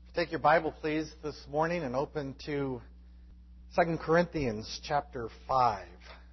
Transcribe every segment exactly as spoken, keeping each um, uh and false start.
Take your Bible, please, this morning and open to Second Corinthians chapter five.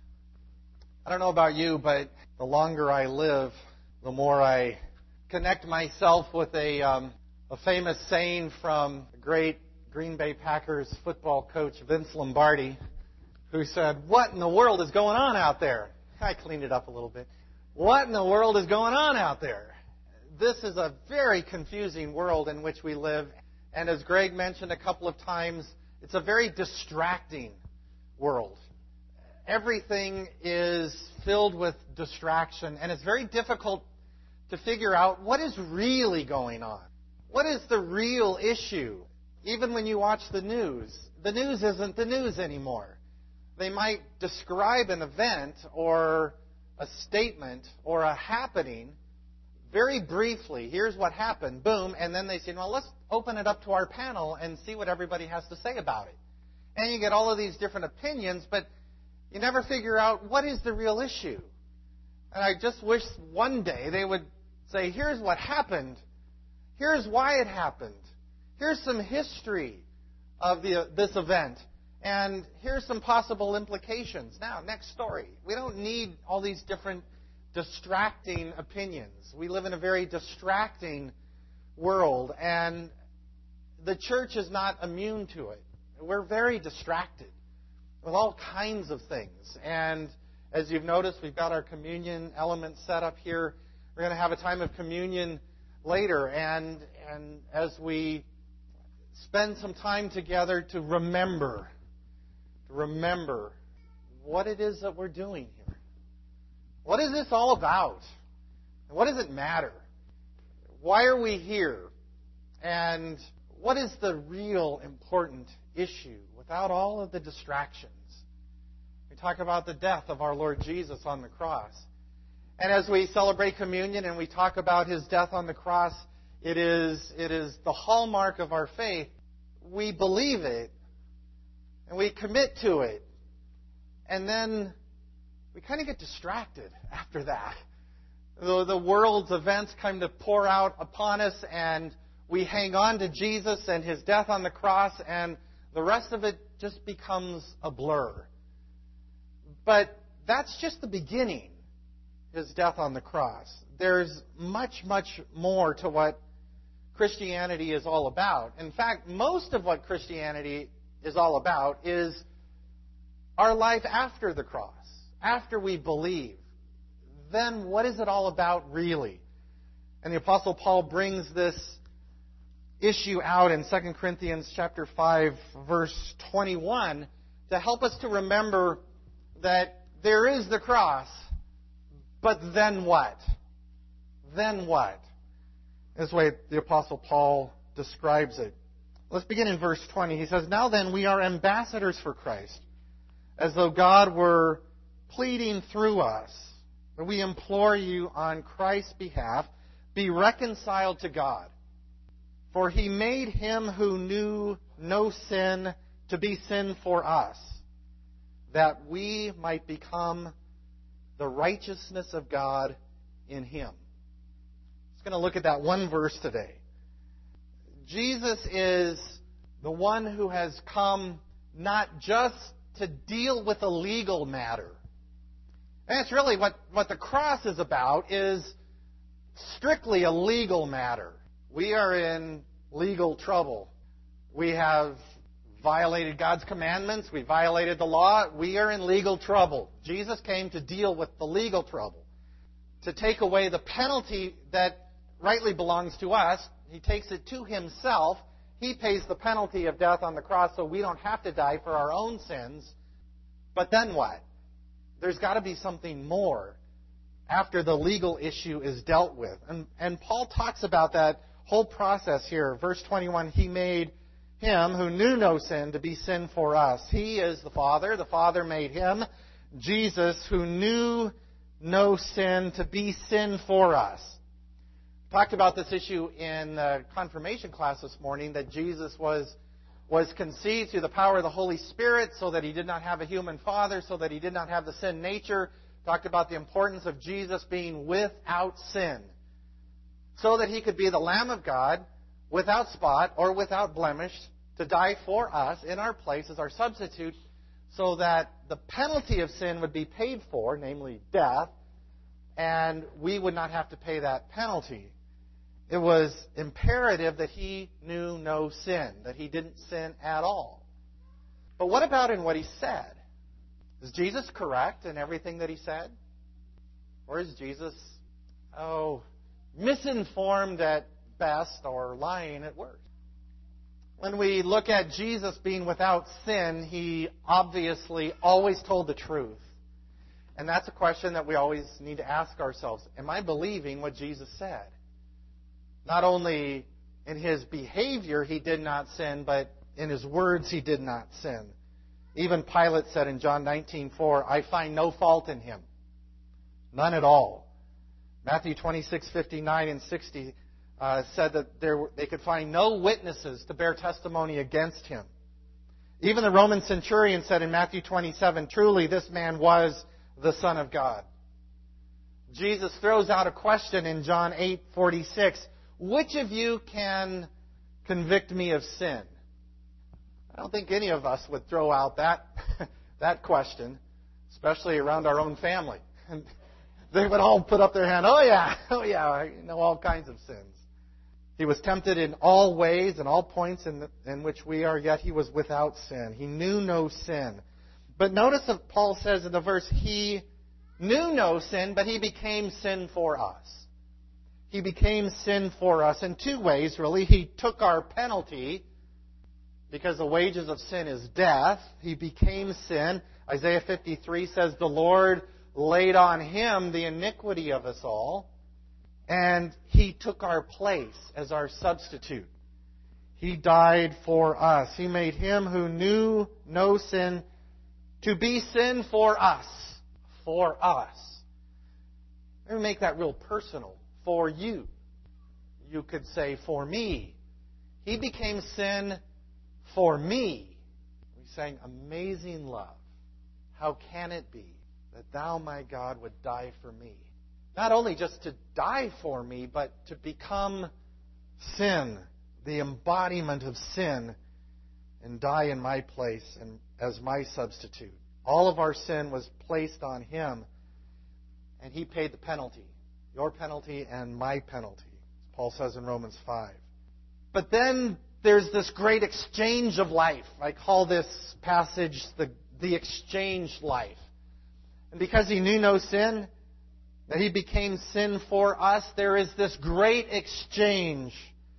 I don't know about you, but the longer I live, the more I connect myself with a, um, a famous saying from the great Green Bay Packers football coach Vince Lombardi, who said, "What in the world is going on out there?" I cleaned it up a little bit. What in the world is going on out there? This is a very confusing world in which we live. And as Greg mentioned a couple of times, it's a very distracting world. Everything is filled with distraction, and it's very difficult to figure out what is really going on. What is the real issue? Even when you watch the news, the news isn't the news anymore. They might describe an event or a statement or a happening very briefly. Here's what happened, boom, and then they say, well, let's open it up to our panel and see what everybody has to say about it. And you get all of these different opinions, but you never figure out what is the real issue. And I just wish one day they would say, here's what happened. Here's why it happened. Here's some history of the, this event. And here's some possible implications. Now, next story. We don't need all these different distracting opinions. We live in a very distracting world, and the church is not immune to it. We're very distracted with all kinds of things. And as you've noticed, we've got our communion elements set up here. We're going to have a time of communion later, and and as we spend some time together to remember, to remember what it is that we're doing here. What is this all about? What does it matter? Why are we here? And what is the real important issue without all of the distractions? We talk about the death of our Lord Jesus on the cross. And as we celebrate communion and we talk about His death on the cross, it is, it is the hallmark of our faith. We believe it and we commit to it. And then we kind of get distracted after that. The, the world's events kind of pour out upon us, and we hang on to Jesus and His death on the cross, and the rest of it just becomes a blur. But that's just the beginning, His death on the cross. There's much, much more to what Christianity is all about. In fact, most of what Christianity is all about is our life after the cross. After we believe, then what is it all about really? And the Apostle Paul brings this issue out in Second Corinthians chapter five, verse twenty-one, to help us to remember that there is the cross, but then what? Then what? This way the Apostle Paul describes it. Let's begin in verse twenty. He says, "Now then, we are ambassadors for Christ, as though God were pleading through us. We implore you on Christ's behalf, be reconciled to God. For He made Him who knew no sin to be sin for us, that we might become the righteousness of God in Him." Just going to look at that one verse today. Jesus is the one who has come not just to deal with a legal matter. And it's really what, what the cross is about, is strictly a legal matter. We are in legal trouble. We have violated God's commandments. We violated the law. We are in legal trouble. Jesus came to deal with the legal trouble, to take away the penalty that rightly belongs to us. He takes it to Himself. He pays the penalty of death on the cross so we don't have to die for our own sins. But then what? There's got to be something more after the legal issue is dealt with. And, and Paul talks about that whole process here. Verse twenty-one, He made Him who knew no sin to be sin for us. He is the Father. The Father made Him, Jesus, who knew no sin, to be sin for us. We talked about this issue in the confirmation class this morning, that Jesus was was conceived through the power of the Holy Spirit, so that He did not have a human father, so that He did not have the sin nature. Talked about the importance of Jesus being without sin, so that He could be the Lamb of God without spot or without blemish, to die for us in our place as our substitute, so that the penalty of sin would be paid for, namely death, and we would not have to pay that penalty. It was imperative that he knew no sin, that he didn't sin at all. But what about in what he said? Is Jesus correct in everything that he said? Or is Jesus, oh, misinformed at best or lying at worst? When we look at Jesus being without sin, he obviously always told the truth. And that's a question that we always need to ask ourselves. Am I believing what Jesus said? Not only in his behavior he did not sin, but in his words he did not sin. Even Pilate said in John nineteen four, I find no fault in him. None at all. Matthew twenty-six fifty-nine and sixty uh, said that there were, they could find no witnesses to bear testimony against him. Even the Roman centurion said in Matthew twenty-seven, truly this man was the Son of God. Jesus throws out a question in John eight forty-six. Which of you can convict me of sin? I don't think any of us would throw out that, that question, especially around our own family. And they would all put up their hand, oh yeah, oh yeah, I know all kinds of sins. He was tempted in all ways and all points in, the, in which we are, yet he was without sin. He knew no sin. But notice that Paul says in the verse, he knew no sin, but he became sin for us. He became sin for us in two ways, really. He took our penalty, because the wages of sin is death. He became sin. Isaiah fifty-three says, the Lord laid on him the iniquity of us all, and he took our place as our substitute. He died for us. He made him who knew no sin to be sin for us. For us. Let me make that real personal. For you. You could say, for me. He became sin for me. We sang, amazing love. How can it be that thou, my God, would die for me? Not only just to die for me, but to become sin, the embodiment of sin, and die in my place and as my substitute. All of our sin was placed on him, and he paid the penalty. Your penalty and my penalty, as Paul says in Romans five. But then there's this great exchange of life. I call this passage the, the exchange life. And because he knew no sin, that he became sin for us, there is this great exchange.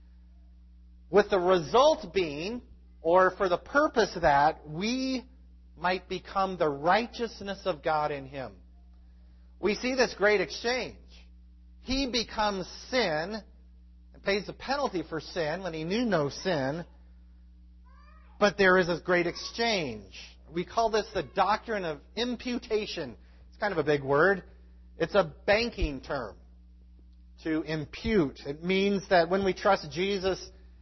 With the result being, or for the purpose that we might become the righteousness of God in him. We see this great exchange. He becomes sin and pays the penalty for sin when he knew no sin. But there is a great exchange. We call this the doctrine of imputation. It's kind of a big word. It's a banking term. To impute. It means that when we trust Jesus,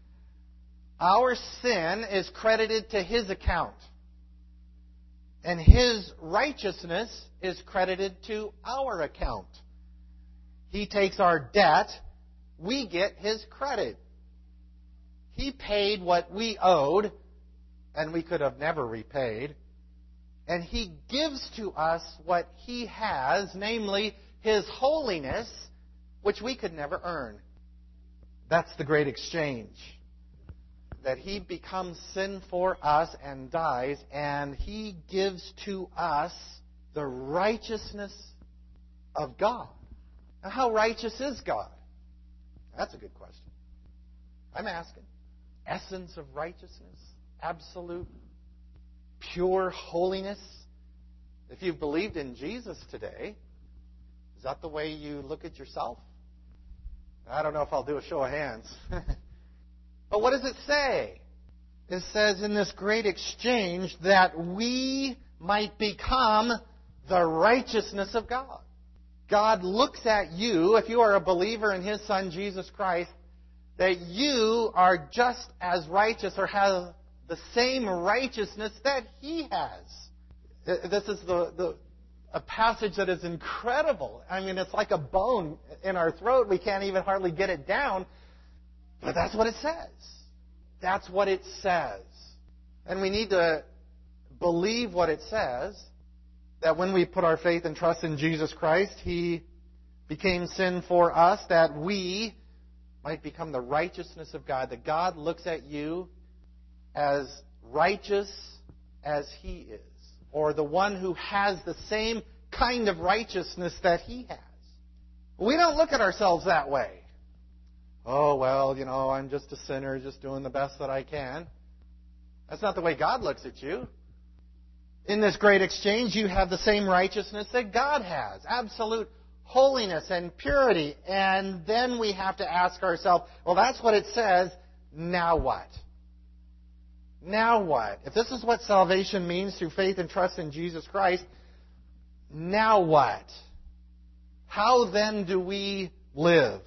our sin is credited to his account. And his righteousness is credited to our account. He takes our debt, we get his credit. He paid what we owed, and we could have never repaid. And he gives to us what he has, namely his holiness, which we could never earn. That's the great exchange. That he becomes sin for us and dies, and he gives to us the righteousness of God. Now, how righteous is God? That's a good question. I'm asking. Essence of righteousness? Absolute, pure holiness? If you've believed in Jesus today, is that the way you look at yourself? I don't know if I'll do a show of hands. But what does it say? It says in this great exchange that we might become the righteousness of God. God looks at you, if you are a believer in his Son, Jesus Christ, that you are just as righteous or have the same righteousness that he has. This is the, the a passage that is incredible. I mean, it's like a bone in our throat. We can't even hardly get it down. But that's what it says. That's what it says. And we need to believe what it says, that when we put our faith and trust in Jesus Christ, He became sin for us, that we might become the righteousness of God, that God looks at you as righteous as He is, or the one who has the same kind of righteousness that He has. We don't look at ourselves that way. Oh, well, you know, I'm just a sinner, just doing the best that I can. That's not the way God looks at you. In this great exchange, you have the same righteousness that God has. Absolute holiness and purity. And then we have to ask ourselves, well, that's what it says. Now what? Now what? If this is what salvation means through faith and trust in Jesus Christ, now what? How then do we live?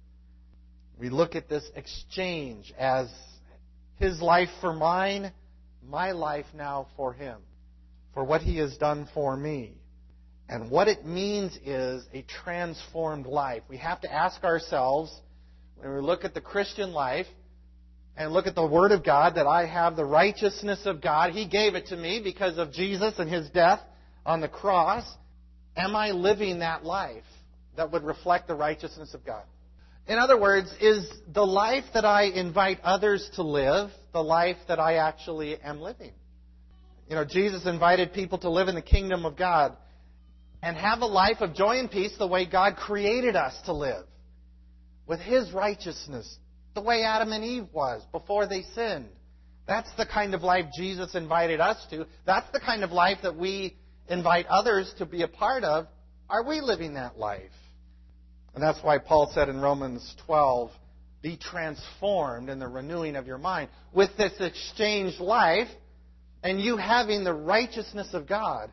We look at this exchange as His life for mine, my life now for Him, for what He has done for me. And what it means is a transformed life. We have to ask ourselves, when we look at the Christian life and look at the Word of God, that I have the righteousness of God. He gave it to me because of Jesus and His death on the cross. Am I living that life that would reflect the righteousness of God? In other words, is the life that I invite others to live the life that I actually am living? You know, Jesus invited people to live in the kingdom of God and have a life of joy and peace the way God created us to live, with His righteousness, the way Adam and Eve was before they sinned. That's the kind of life Jesus invited us to. That's the kind of life that we invite others to be a part of. Are we living that life? And that's why Paul said in Romans twelve, be transformed in the renewing of your mind. With this exchanged life, and you having the righteousness of God,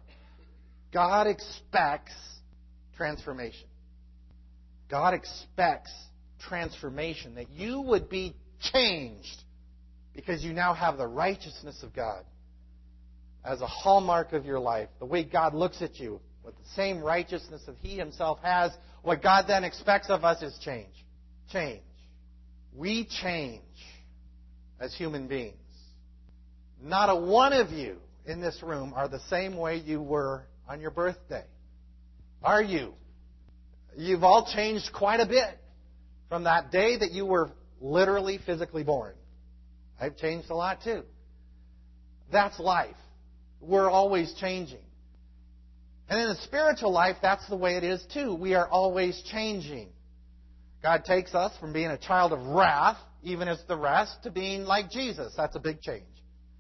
God expects transformation. God expects transformation, that you would be changed because you now have the righteousness of God as a hallmark of your life. The way God looks at you with the same righteousness that He Himself has, what God then expects of us is change. Change. We change as human beings. Not a one of you in this room are the same way you were on your birthday. Are you? You've all changed quite a bit from that day that you were literally, physically born. I've changed a lot too. That's life. We're always changing. And in the spiritual life, that's the way it is too. We are always changing. God takes us from being a child of wrath, even as the rest, to being like Jesus. That's a big change.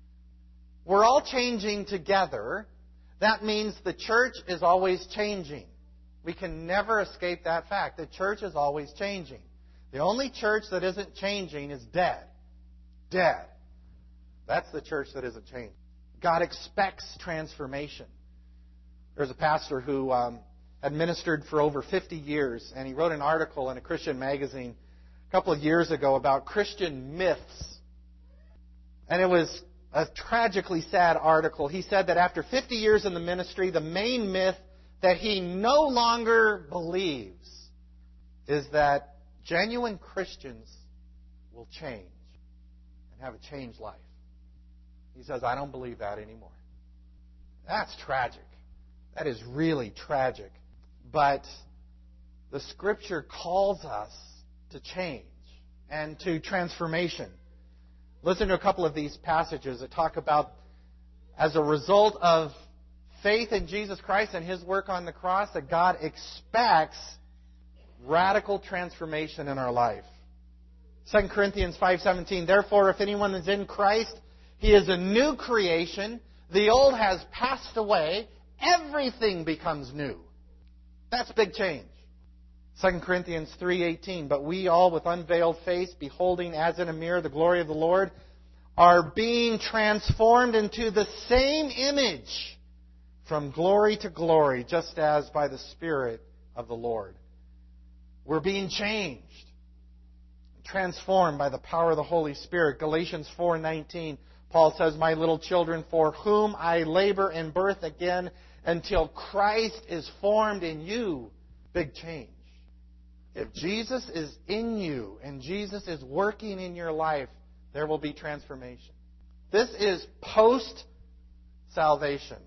We're all changing together. That means the church is always changing. We can never escape that fact. The church is always changing. The only church that isn't changing is dead. Dead. That's the church that isn't changing. God expects transformation. There's a pastor who um, had ministered for over fifty years, and he wrote an article in a Christian magazine a couple of years ago about Christian myths. And it was a tragically sad article. He said that after fifty years in the ministry, the main myth that he no longer believes is that genuine Christians will change and have a changed life. He says, I don't believe that anymore. That's tragic. That is really tragic. But the Scripture calls us to change and to transformation. Listen to a couple of these passages that talk about, as a result of faith in Jesus Christ and His work on the cross, that God expects radical transformation in our life. Second Corinthians five seventeen, therefore, if anyone is in Christ, he is a new creation. The old has passed away. Everything becomes new. That's big change. Second Corinthians three eighteen, but we all with unveiled face, beholding as in a mirror the glory of the Lord, are being transformed into the same image from glory to glory, just as by the Spirit of the Lord. We're being changed, transformed by the power of the Holy Spirit. Galatians four nineteen, Paul says, my little children, for whom I labor in birth again until Christ is formed in you. Big change. If Jesus is in you and Jesus is working in your life, there will be transformation. This is post-salvation,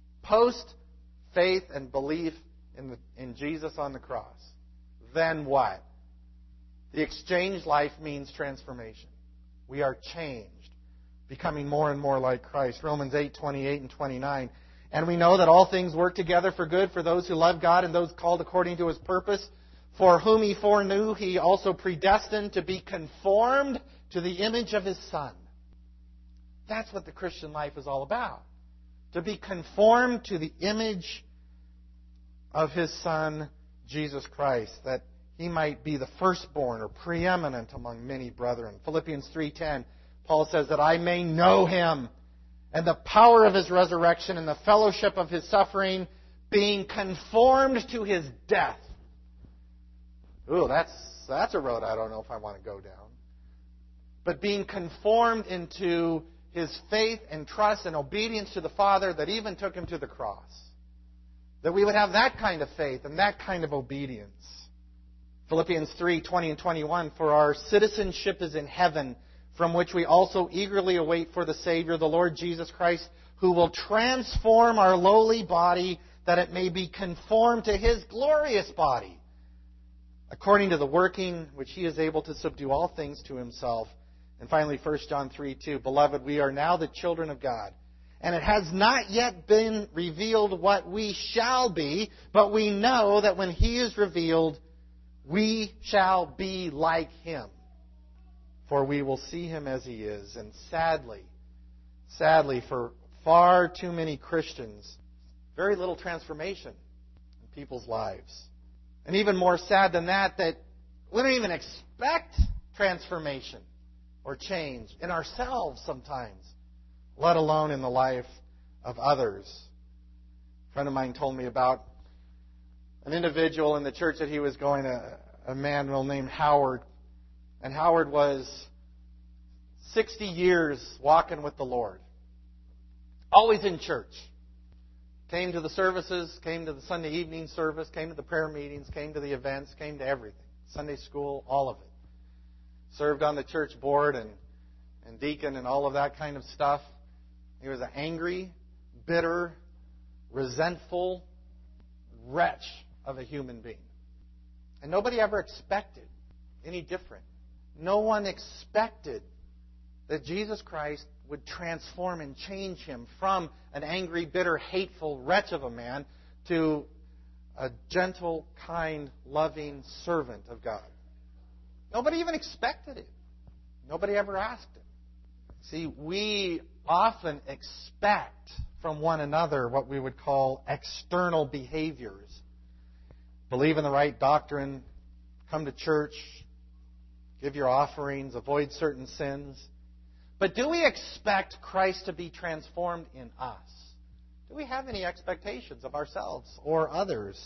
post-faith and belief in, the, in Jesus on the cross. Then what? The exchange life means transformation. We are changed, becoming more and more like Christ. Romans eight, twenty-eight and twenty-nine. And we know that all things work together for good for those who love God and those called according to His purpose. For whom He foreknew, He also predestined to be conformed to the image of His Son. That's what the Christian life is all about. To be conformed to the image of His Son, Jesus Christ, that He might be the firstborn or preeminent among many brethren. Philippians three ten, Paul says that I may know Him and the power of His resurrection and the fellowship of His suffering, being conformed to His death. Ooh, that's, that's a road I don't know if I want to go down. But being conformed into His faith and trust and obedience to the Father that even took Him to the cross. That we would have that kind of faith and that kind of obedience. Philippians three, twenty and twenty-one, for our citizenship is in heaven, from which we also eagerly await for the Savior, the Lord Jesus Christ, who will transform our lowly body that it may be conformed to His glorious body, according to the working which He is able to subdue all things to Himself. And finally, First John three two, Beloved, we are now the children of God, and it has not yet been revealed what we shall be, but we know that when He is revealed, we shall be like Him. For we will see Him as He is. And sadly, sadly, for far too many Christians, very little transformation in people's lives. And even more sad than that, that we don't even expect transformation or change in ourselves sometimes, let alone in the life of others. A friend of mine told me about an individual in the church that he was going to, a man named Howard. And Howard was sixty years walking with the Lord. Always in church. Came to the services, came to the Sunday evening service, came to the prayer meetings, came to the events, came to everything. Sunday school, all of it. Served on the church board and, and deacon and all of that kind of stuff. He was an angry, bitter, resentful wretch of a human being. And nobody ever expected any different. No one expected that Jesus Christ would transform and change him from an angry, bitter, hateful wretch of a man to a gentle, kind, loving servant of God. Nobody even expected it. Nobody ever asked it. See, we often expect from one another what we would call external behaviors. Believe in the right doctrine, come to church, give your offerings, avoid certain sins. But do we expect Christ to be transformed in us? Do we have any expectations of ourselves or others?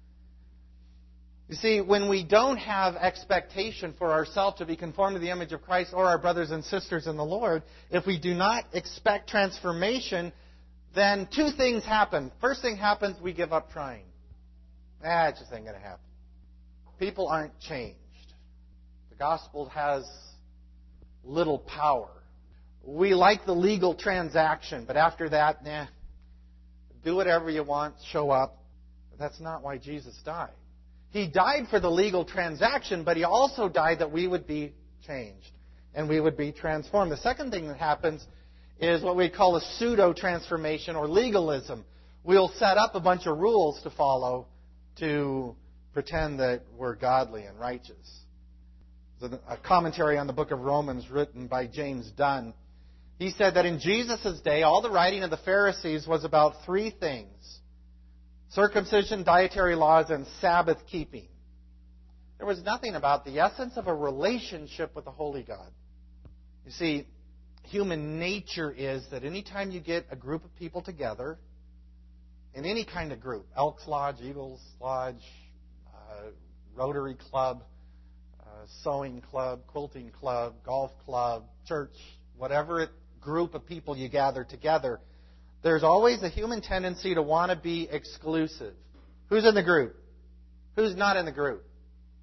You see, when we don't have expectation for ourselves to be conformed to the image of Christ or our brothers and sisters in the Lord, if we do not expect transformation, then two things happen. First thing happens, we give up trying. Ah, it just ain't going to happen. People aren't changed. The gospel has little power. We like the legal transaction, but after that, nah, do whatever you want, show up. But that's not why Jesus died. He died for the legal transaction, but He also died that we would be changed and we would be transformed. The second thing that happens is what we call a pseudo-transformation or legalism. We'll set up a bunch of rules to follow to pretend that we're godly and righteous. There's a commentary on the book of Romans written by James Dunn. He said that in Jesus' day, all the writing of the Pharisees was about three things: circumcision, dietary laws, and Sabbath keeping. There was nothing about the essence of a relationship with the Holy God. You see, human nature is that anytime you get a group of people together, in any kind of group, Elks Lodge, Eagles Lodge, uh, Rotary Club, uh, Sewing Club, Quilting Club, Golf Club, church, whatever it, group of people you gather together, there's always a human tendency to want to be exclusive. Who's in the group? Who's not in the group?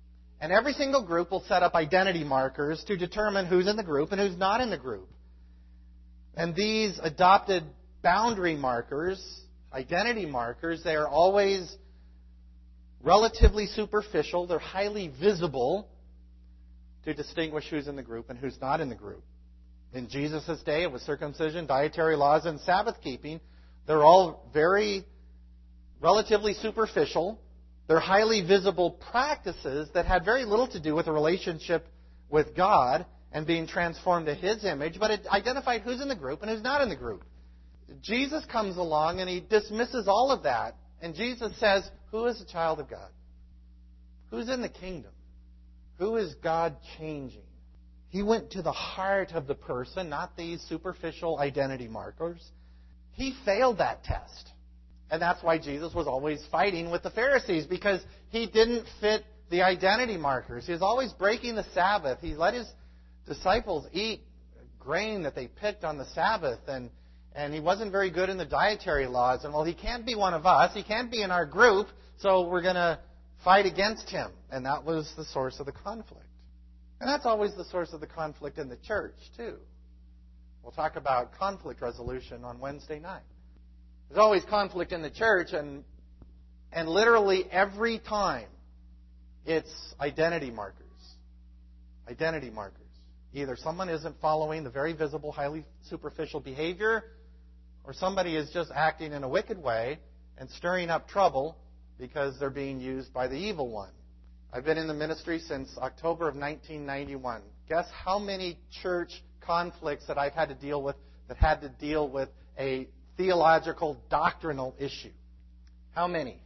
And every single group will set up identity markers to determine who's in the group and who's not in the group. And these adopted boundary markers, identity markers, they are always relatively superficial. They're highly visible to distinguish who's in the group and who's not in the group. In Jesus' day, it was circumcision, dietary laws, and Sabbath keeping. They're all very relatively superficial. They're highly visible practices that had very little to do with a relationship with God and being transformed to His image, but it identified who's in the group and who's not in the group. Jesus comes along and He dismisses all of that. And Jesus says, who is a child of God? Who's in the kingdom? Who is God changing? He went to the heart of the person, not these superficial identity markers. He failed that test. And that's why Jesus was always fighting with the Pharisees, because he didn't fit the identity markers. He was always breaking the Sabbath. He let his disciples eat grain that they picked on the Sabbath, and, and he wasn't very good in the dietary laws. And, well, he can't be one of us. He can't be in our group, so we're going to fight against him. And that was the source of the conflict. And that's always the source of the conflict in the church, too. We'll talk about conflict resolution on Wednesday night. There's always conflict in the church, and and literally every time it's identity markers. Identity markers. Either someone isn't following the very visible, highly superficial behavior, or somebody is just acting in a wicked way and stirring up trouble because they're being used by the evil one. I've been in the ministry since October of nineteen ninety-one. Guess how many church conflicts that I've had to deal with that had to deal with a theological, doctrinal issue? How many?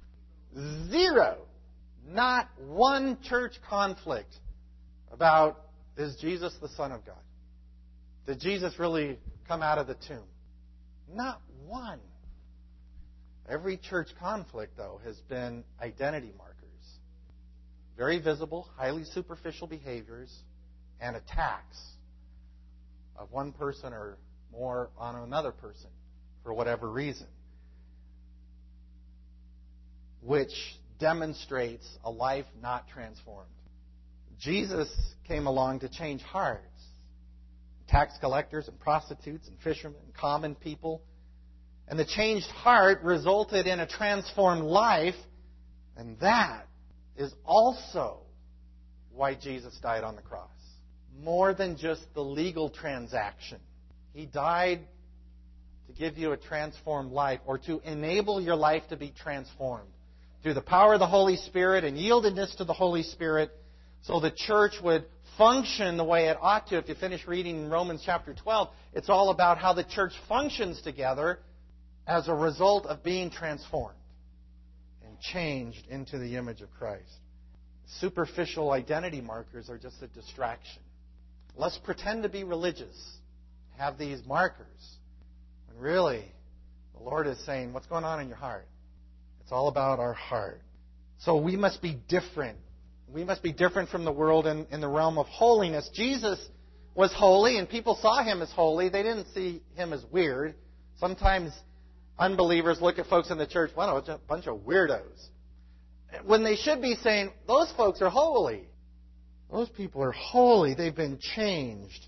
Zero. Not one church conflict about, is Jesus the Son of God? Did Jesus really come out of the tomb? Not one. Every church conflict, though, has been identity markers. Very visible, highly superficial behaviors and attacks of one person or more on another person for whatever reason, which demonstrates a life not transformed. Jesus came along to change hearts. Tax collectors and prostitutes and fishermen and common people. And the changed heart resulted in a transformed life, and that is also why Jesus died on the cross. More than just the legal transaction. He died to give you a transformed life, or to enable your life to be transformed through the power of the Holy Spirit and yieldedness to the Holy Spirit, so the church would function the way it ought to. If you finish reading in Romans chapter twelve, it's all about how the church functions together as a result of being transformed and changed into the image of Christ. Superficial identity markers are just a distraction. Let's pretend to be religious, have these markers, when really the Lord is saying, what's going on in your heart? It's all about our heart. So we must be different. We must be different from the world in, in the realm of holiness. Jesus was holy, and people saw him as holy. They didn't see him as weird. Sometimes unbelievers look at folks in the church, wow, it's a bunch of weirdos, when they should be saying, those folks are holy. Those people are holy. They've been changed.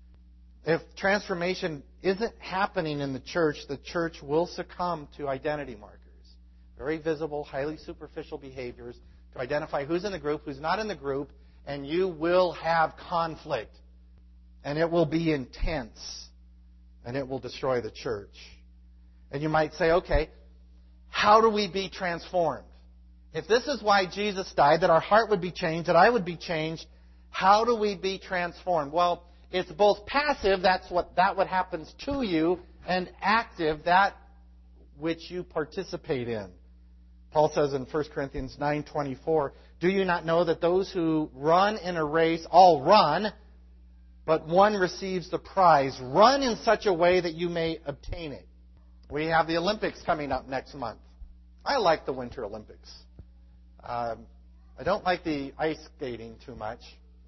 If transformation isn't happening in the church, the church will succumb to identity markers. Very visible, highly superficial behaviors to identify who's in the group, who's not in the group, and you will have conflict. And it will be intense. And it will destroy the church. And you might say, okay, how do we be transformed? If this is why Jesus died, that our heart would be changed, that I would be changed, how do we be transformed? Well, it's both passive, that's what that what happens to you, and active, that which you participate in. Paul says in First Corinthians nine twenty-four, do you not know that those who run in a race all run, but one receives the prize? Run in such a way that you may obtain it. We have the Olympics coming up next month. I like the Winter Olympics. Um, I don't like the ice skating too much.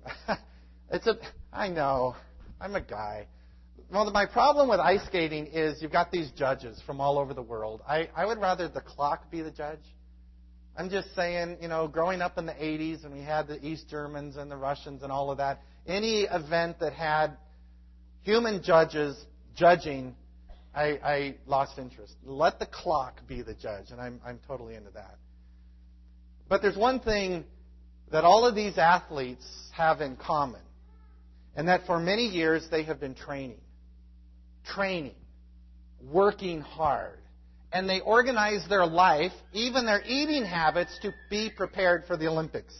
It's a, I know, I'm a guy. Well, my problem with ice skating is you've got these judges from all over the world. I, I would rather the clock be the judge I'm just saying, you know, growing up in the eighties and we had the East Germans and the Russians and all of that, any event that had human judges judging, I, I lost interest. Let the clock be the judge, and I'm, I'm totally into that. But there's one thing that all of these athletes have in common, and that for many years they have been training, training, working hard. And they organize their life, even their eating habits, to be prepared for the Olympics.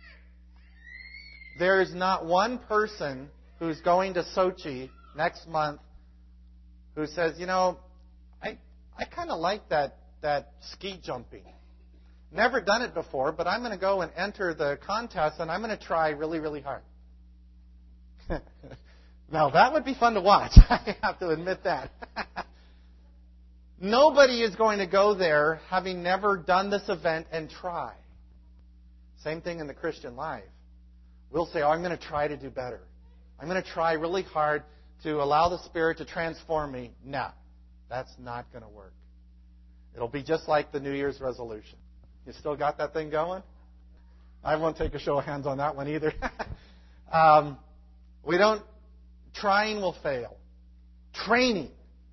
There is not one person who's going to Sochi next month who says, you know, I I kind of like that, that ski jumping. Never done it before, but I'm going to go and enter the contest, and I'm going to try really, really hard. Now, that would be fun to watch. I have to admit that. Nobody is going to go there having never done this event and try. Same thing in the Christian life. We'll say, oh, I'm going to try to do better. I'm going to try really hard to allow the Spirit to transform me. No, that's not going to work. It'll be just like the New Year's resolution. You still got that thing going? I won't take a show of hands on that one either. um, we don't, trying will fail. Training.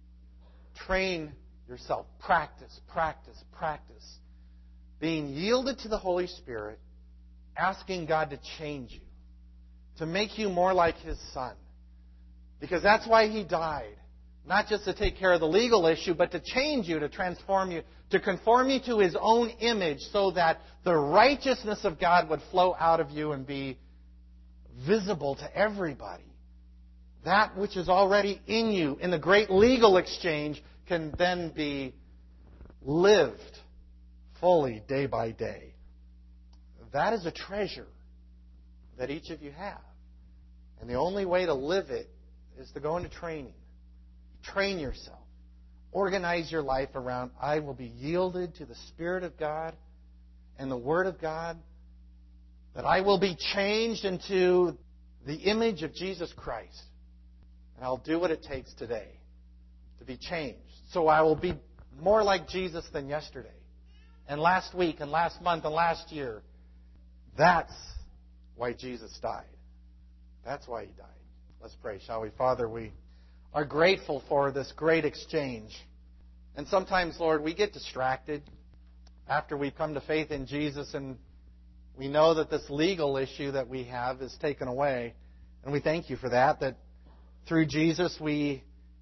Train yourself. Practice, practice, practice. Being yielded to the Holy Spirit, asking God to change you, to make you more like His Son. Because that's why He died. Not just to take care of the legal issue, but to change you, to transform you, to conform you to His own image so that the righteousness of God would flow out of you and be visible to everybody. That which is already in you in the great legal exchange can then be lived fully day by day. That is a treasure that each of you have. And the only way to live it is to go into training. Train yourself. Organize your life around, I will be yielded to the Spirit of God and the Word of God, that I will be changed into the image of Jesus Christ. And I'll do what it takes today to be changed. So I will be more like Jesus than yesterday, and last week, and last month, and last year. That's why Jesus died. That's why He died. Let's pray, shall we? Father, we are grateful for this great exchange. And sometimes, Lord, we get distracted after we've come to faith in Jesus, and we know that this legal issue that we have is taken away. And we thank You for that, that through Jesus we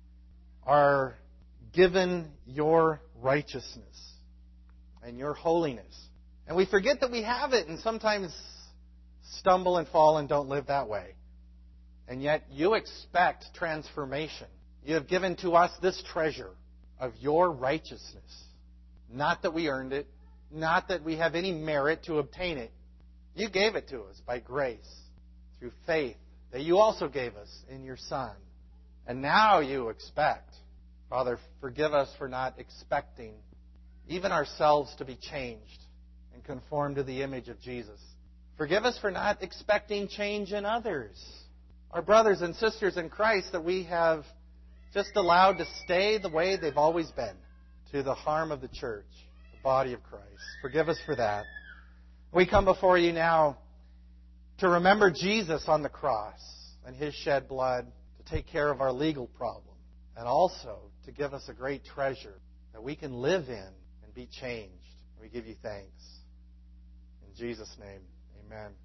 are given Your righteousness and Your holiness. And we forget that we have it, and sometimes stumble and fall and don't live that way. And yet You expect transformation. You have given to us this treasure of Your righteousness. Not that we earned it, not that we have any merit to obtain it. You gave it to us by grace, through faith, that You also gave us in Your Son. And now You expect. Father, forgive us for not expecting even ourselves to be changed and conformed to the image of Jesus. Forgive us for not expecting change in others, our brothers and sisters in Christ, that we have just allowed to stay the way they've always been, to the harm of the church, the body of Christ. Forgive us for that. We come before You now to remember Jesus on the cross and His shed blood to take care of our legal problem, and also to give us a great treasure that we can live in and be changed. We give You thanks. In Jesus' name, amen.